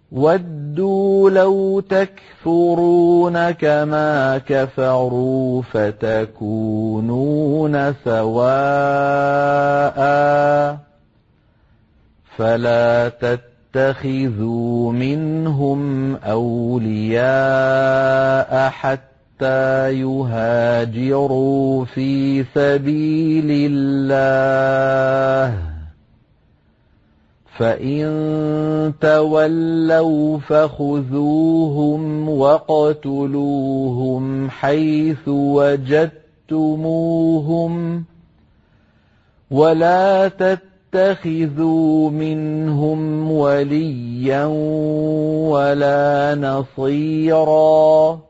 وَدُّوا لَوْ تَكْفُرُونَ كَمَا كَفَرُوا فَتَكُونُونَ سَوَاءً فَلَا تَتَّخِذُوا مِنْهُمْ أَوْلِيَاءَ حَتَّى يُهَاجِرُوا فِي سَبِيلِ اللَّهِ ۚ فَإِن تَوَلَّوْا فَخُذُوهُمْ وَاقْتُلُوهُمْ حَيْثُ وَجَدتُّمُوهُمْ وَلَا تَتَّخِذُوا مِنْهُمْ وَلِيًّا وَلَا نَصِيرًا